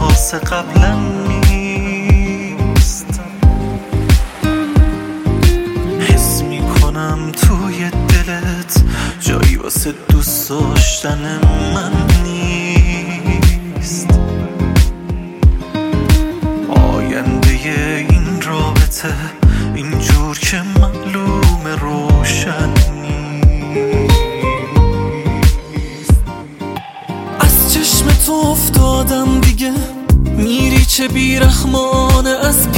احساس قبلا نیست. حس میکنم توی دلت جایی واسه دوست داشتن من نیست. آینده این رابطه اینجور که معلوم روشن نیست. از چشم تو افتادم دیگه، میری چه بیرحمانه از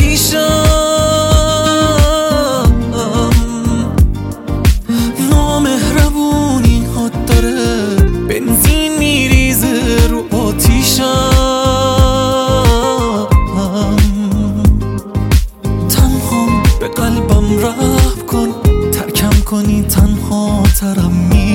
پیشم. نامهربونی ها داره بنزین میریزه رو آتیشم. تنها به قلبم رحم کن، ترکم کنی تنها ترم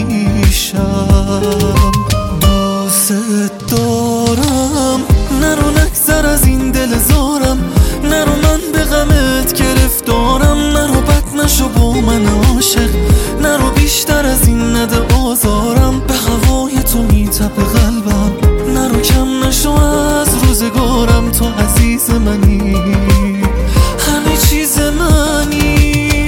میشم. دوست دارم، نرو نگذر از این دل زارم، نرو من به غمت گرفتارم، نرو بد نشو با من عاشق، نرو بیشتر از این نده آزارم. به هوای تو میتپه قلبم، نرو کم نشو از روزگارم. تو عزیز منی، همه چیز منی.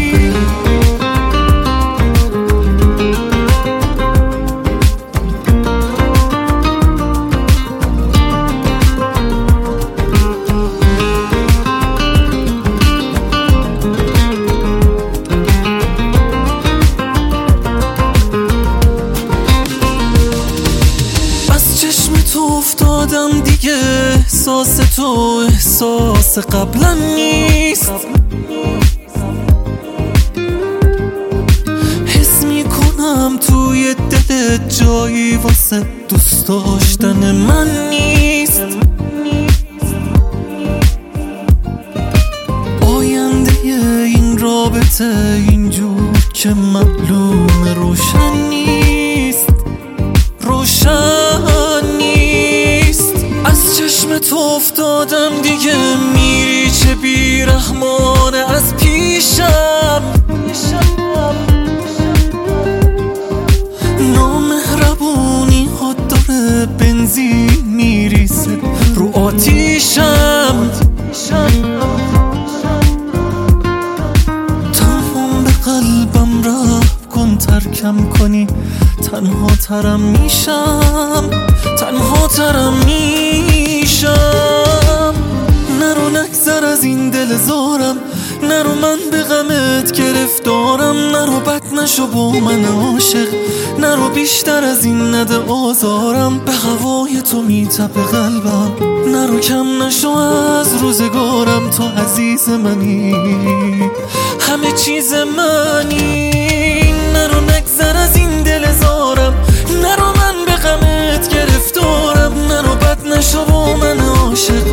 تو افتادم دیگه، احساس تو احساس قبلا نیست. حس میکنم توی دلت جایی واسه دوست داشتن من نیست. آینده این رابطه اینجور که معلوم روشن نیست، روشن نیست. از چشم تو افتادم دیگه، میری چه بیرحمانه از پیشم. نامهربونی ها داره بنزین میریزه رو آتیشم. تنها به قلبم رحم کن، ترکم کنی تنها ترم میشم، تنها ترم میشم. نرو نگذر از این دل زارم، نرو من به غمت گرفتارم، نرو بد نشو با من عاشق، نرو بیشتر از این نده آزارم. به هوای تو میتپه قلبم، نرو کم نشو از روزگارم. تو عزیز منی، همه چیز منی. نرو نگذر از این دل زارم، نرو من به غمت گرفتارم، نرو بد نشو با من عاشق،